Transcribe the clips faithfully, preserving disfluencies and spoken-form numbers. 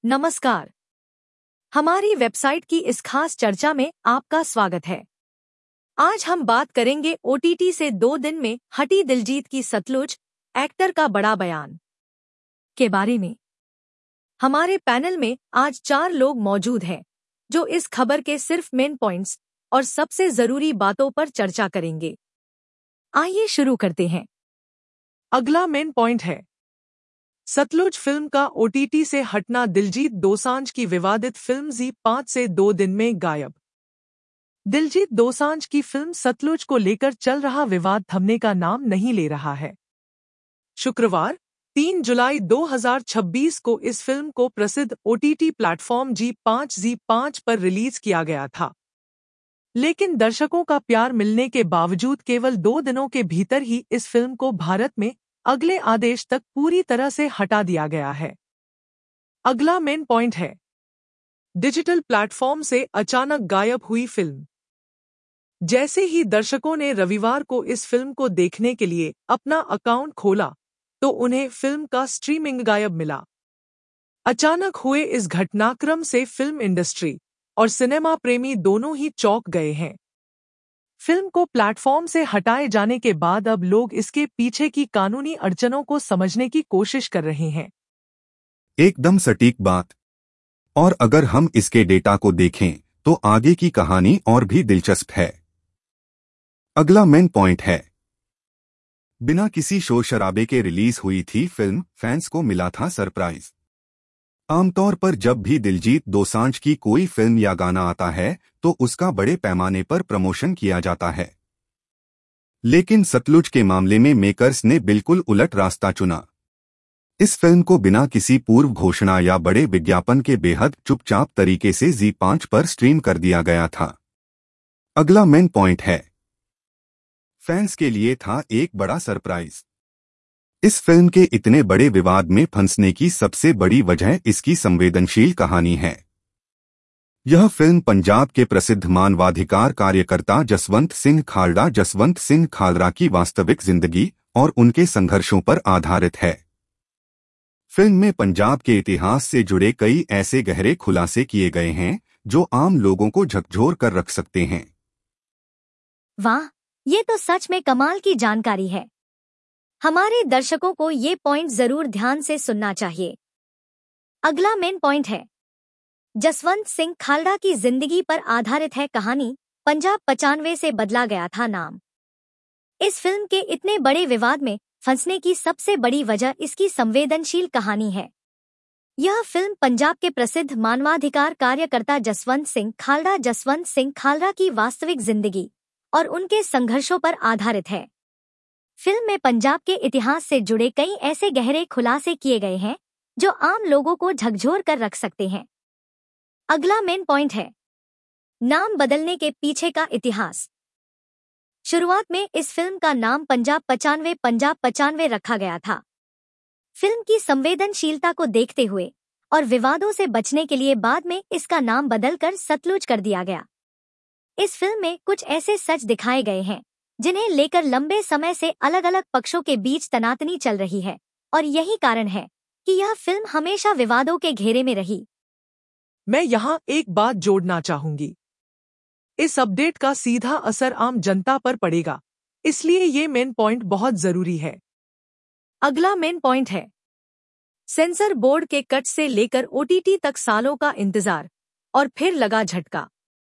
नमस्कार। हमारी वेबसाइट की इस खास चर्चा में आपका स्वागत है। आज हम बात करेंगे ओटीटी से दो दिन में हटी दिलजीत की सतलुज, एक्टर का बड़ा बयान के बारे में। हमारे पैनल में आज चार लोग मौजूद हैं जो इस खबर के सिर्फ मेन पॉइंट्स और सबसे जरूरी बातों पर चर्चा करेंगे। आइए शुरू करते हैं। अगला मेन पॉइंट है सतलुज फिल्म का ओटीटी से हटना। दिलजीत दोसांझ की विवादित फिल्म जी पाँच से दो दिन में गायब। दिलजीत दोसांझ की फिल्म सतलुज को लेकर चल रहा विवाद थमने का नाम नहीं ले रहा है। शुक्रवार तीन जुलाई दो हज़ार छब्बीस को इस फिल्म को प्रसिद्ध ओटीटी प्लेटफॉर्म जी पाँच जी पाँच पर रिलीज किया गया था, लेकिन दर्शकों का प्यार मिलने के बावजूद केवल दो दिनों के भीतर ही इस फिल्म को भारत में अगले आदेश तक पूरी तरह से हटा दिया गया है। अगला मेन पॉइंट है डिजिटल प्लेटफॉर्म से अचानक गायब हुई फिल्म। जैसे ही दर्शकों ने रविवार को इस फिल्म को देखने के लिए अपना अकाउंट खोला तो उन्हें फिल्म का स्ट्रीमिंग गायब मिला। अचानक हुए इस घटनाक्रम से फिल्म इंडस्ट्री और सिनेमा प्रेमी दोनों ही चौंक गए हैं। फिल्म को प्लेटफॉर्म से हटाए जाने के बाद अब लोग इसके पीछे की कानूनी अड़चनों को समझने की कोशिश कर रहे हैं। एकदम सटीक बात। और अगर हम इसके डेटा को देखें तो आगे की कहानी और भी दिलचस्प है। अगला मेन पॉइंट है बिना किसी शोर शराबे के रिलीज हुई थी फिल्म, फैंस को मिला था सरप्राइज। आमतौर पर जब भी दिलजीत दोसांझ की कोई फिल्म या गाना आता है तो उसका बड़े पैमाने पर प्रमोशन किया जाता है, लेकिन सतलुज के मामले में मेकर्स ने बिल्कुल उलट रास्ता चुना। इस फिल्म को बिना किसी पूर्व घोषणा या बड़े विज्ञापन के बेहद चुपचाप तरीके से जी पाँच पर स्ट्रीम कर दिया गया था। अगला मेन पॉइंट है फैंस के लिए था एक बड़ा सरप्राइज। इस फिल्म के इतने बड़े विवाद में फंसने की सबसे बड़ी वजह इसकी संवेदनशील कहानी है। यह फिल्म पंजाब के प्रसिद्ध मानवाधिकार कार्यकर्ता जसवंत सिंह खालड़ा जसवंत सिंह खालड़ा की वास्तविक जिंदगी और उनके संघर्षों पर आधारित है। फिल्म में पंजाब के इतिहास से जुड़े कई ऐसे गहरे खुलासे किए गए हैं जो आम लोगों को झकझोर कर रख सकते हैं। वाह, ये तो सच में कमाल की जानकारी है। हमारे दर्शकों को ये पॉइंट जरूर ध्यान से सुनना चाहिए। अगला मेन पॉइंट है जसवंत सिंह खालड़ा की जिंदगी पर आधारित है कहानी। पंजाब पचानवे से बदला गया था नाम। इस फिल्म के इतने बड़े विवाद में फंसने की सबसे बड़ी वजह इसकी संवेदनशील कहानी है। यह फिल्म पंजाब के प्रसिद्ध मानवाधिकार कार्यकर्ता जसवंत सिंह खालड़ा जसवंत सिंह खालड़ा की वास्तविक जिंदगी और उनके संघर्षों पर आधारित है। फिल्म में पंजाब के इतिहास से जुड़े कई ऐसे गहरे खुलासे किए गए हैं जो आम लोगों को झकझोर कर रख सकते हैं। अगला मेन पॉइंट है नाम बदलने के पीछे का इतिहास। शुरुआत में इस फिल्म का नाम पंजाब पचानवे पंजाब पचानवे रखा गया था। फिल्म की संवेदनशीलता को देखते हुए और विवादों से बचने के लिए बाद में इसका नाम बदलकर सतलुज कर दिया गया। इस फिल्म में कुछ ऐसे सच दिखाए गए हैं जिन्हें लेकर लंबे समय से अलग अलग पक्षों के बीच तनातनी चल रही है और यही कारण है कि यह फिल्म हमेशा विवादों के घेरे में रही। मैं यहाँ एक बात जोड़ना चाहूंगी। इस अपडेट का सीधा असर आम जनता पर पड़ेगा, इसलिए ये मेन पॉइंट बहुत जरूरी है। अगला मेन पॉइंट है सेंसर बोर्ड के कट से लेकर ओटीटी तक सालों का इंतजार और फिर लगा झटका।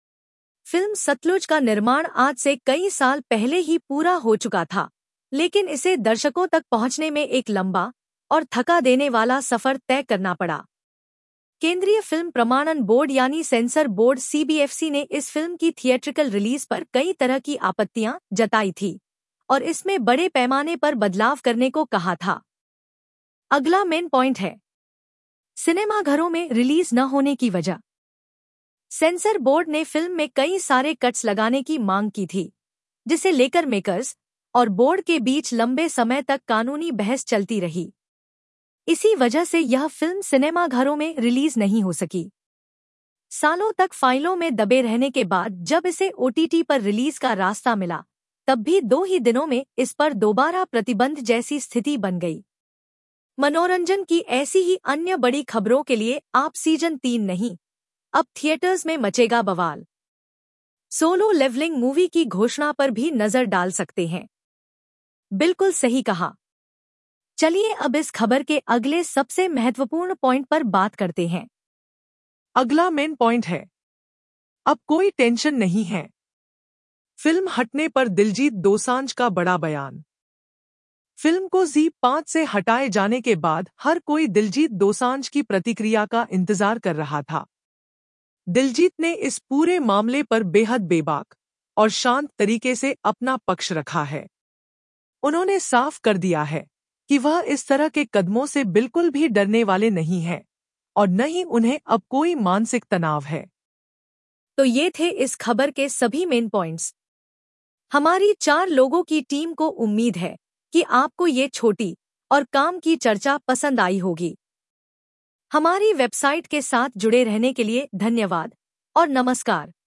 फिल्म सतलुज का निर्माण आज से कई साल पहले ही पूरा हो चुका था, लेकिन इसे दर्शकों तक पहुंचने में एक लंबा और थका देने वाला सफर तय करना पड़ा। केंद्रीय फिल्म प्रमाणन बोर्ड यानी सेंसर बोर्ड सीबीएफसी ने इस फिल्म की थिएट्रिकल रिलीज पर कई तरह की आपत्तियां जताई थी और इसमें बड़े पैमाने पर बदलाव करने को कहा था। अगला मेन पॉइंट है सिनेमाघरों में रिलीज न होने की वजह। सेंसर बोर्ड ने फिल्म में कई सारे कट्स लगाने की मांग की थी, जिसे लेकर मेकर्स और बोर्ड के बीच लंबे समय तक कानूनी बहस चलती रही। इसी वजह से यह फिल्म सिनेमाघरों में रिलीज नहीं हो सकी। सालों तक फाइलों में दबे रहने के बाद जब इसे ओटीटी पर रिलीज का रास्ता मिला, तब भी दो ही दिनों में इस पर दोबारा प्रतिबंध जैसी स्थिति बन गई। मनोरंजन की ऐसी ही अन्य बड़ी खबरों के लिए आप सीजन तीन नहीं, अब थिएटर्स में मचेगा बवाल। सोलो लेवलिंग मूवी की घोषणा पर भी नजर डाल सकते हैं। बिल्कुल सही कहा। चलिए अब इस खबर के अगले सबसे महत्वपूर्ण पॉइंट पर बात करते हैं। अगला मेन पॉइंट है, अब कोई टेंशन नहीं है। फिल्म हटने पर दिलजीत दोसांझ का बड़ा बयान। फिल्म को जी पाँच से हटाए जाने के बाद हर कोई दिलजीत दोसांझ की प्रतिक्रिया का इंतजार कर रहा था। दिलजीत ने इस पूरे मामले पर बेहद बेबाक और शांत तरीके से अपना पक्ष रखा है। उन्होंने साफ कर दिया है कि वह इस तरह के कदमों से बिल्कुल भी डरने वाले नहीं हैं और न ही उन्हें अब कोई मानसिक तनाव है। तो ये थे इस खबर के सभी मेन पॉइंट्स। हमारी चार लोगों की टीम को उम्मीद है कि आपको ये छोटी और काम की चर्चा पसंद आई होगी। हमारी वेबसाइट के साथ जुड़े रहने के लिए धन्यवाद और नमस्कार।